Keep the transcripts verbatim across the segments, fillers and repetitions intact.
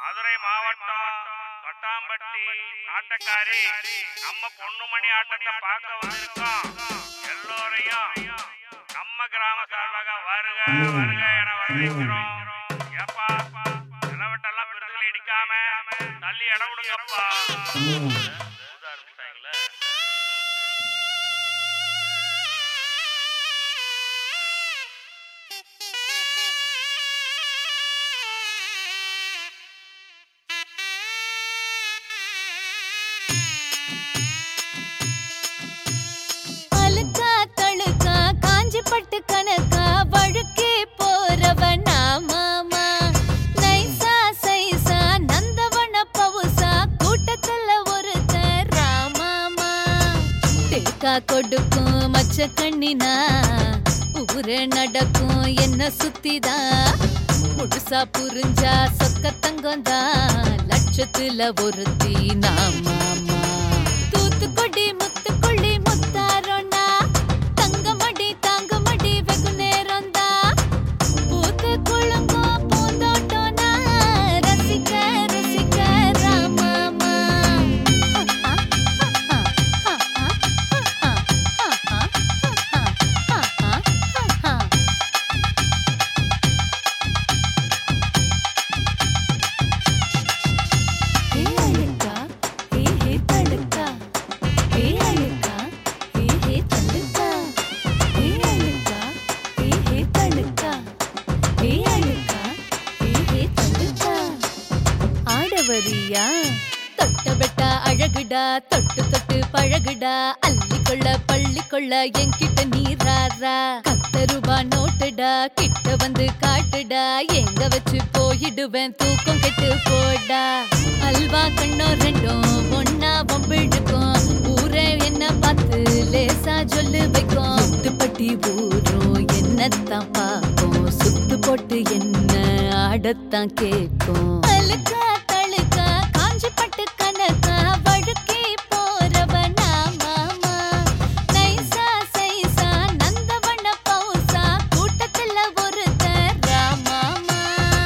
மதுரை மாவட்டம் தொட்டாம்பட்டி ஆட்டக்காரி நம்ம பொண்ணுமணி ஆட்டத்தை பார்க்க வந்திருக்கோம். எல்லோரையும் நம்ம கிராம சார்பாக வருக வருக என வரவேற்கிறோம். ஏப்பா நிலவட்டெல்லாம் பெருதுகளை இடிக்காம தள்ளி இடம் கொடுங்கப்பா. பட்டு கணக்கா வழுக்கே போறவன் மாமா நைசா சைசா நந்தவன பவுசா கூட்டத்துல ஒருத்தர் ராமாமா தேக்கா கொடுக்கும் மச்ச கண்ணினா ஊரே நடக்கும் என்ன சுத்திதா முழுசா புரிஞ்சா சொக்க தங்கந்தா லட்சத்துல ஒருத்தி நாமாமா தூத்துக்குடி முத்துக்குள்ளி முத்தாரோனா தொட்ட பெட்டா அழகுடா தொட்டு தொட்டு பழகுடா அள்ளிக்கொள்ள பள்ளிக்கொள்ள என்கிட்ட நீராரா பத்து ரூபா நோட்டுடா கிட்ட வந்து காட்டுடா எங்க வச்சு போயிடுவேன் தூக்கம் கெட்டு போடா அல்வா கண்ணோ ரெண்டும் ஒன்னா பொம்பிழுக்கும் ஊரே என்ன பார்த்து லேசா சொல்லு வைக்கும் சுத்துப்பட்டி ஊரும் என்னத்தான் பார்க்கும் சுத்து போட்டு என்ன ஆடத்தான் கேட்கும் அழுக்கா தழுக்கா காஞ்சி பட்டு கணக்கா வழுக்கே போறவனா மாமா நைசா சைசா நந்தவன பவுசா கூட்டத்துல ஒருத்தர் ராமாமா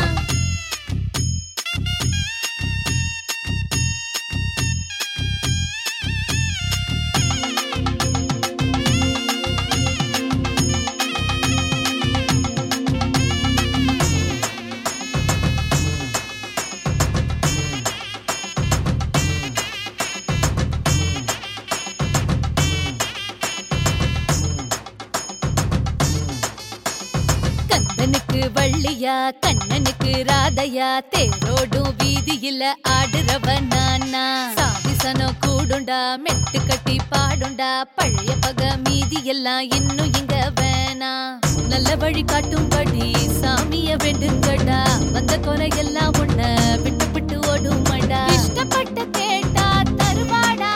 கந்தனுக்கு வள்ளியா கண்ணனுக்கு ராதையா தேரோடும் வீதியில ஆடுறவ நானா சாதிசனம் கூடுண்டா மெட்டு கட்டி பாடுண்டா பழைய பக மீதி எல்லாம் இன்னும் இங்க வேணா நல்ல வழி காட்டும்படி சாமிய வெண்டுங்கடா வந்த கொலையெல்லாம் உன்ன விட்டு விட்டு ஓடுமடா இஷ்டப்பட்டு கேட்டா தருவாடா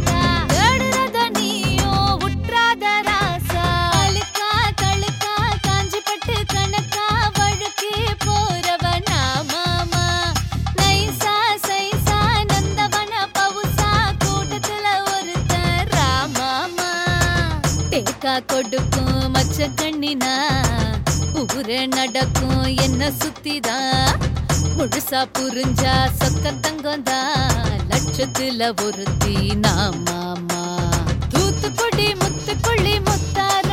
கொடுக்கும் மச்ச கண்ணினா ஊரே நடக்கும் என்ன சுத்திதா முழுசா புரிஞ்சா சொக்க தங்கந்தா லட்சத்துல ஒருத்தி நாமாமா தூத்துக்குடி முத்துக்குள்ளி முத்தார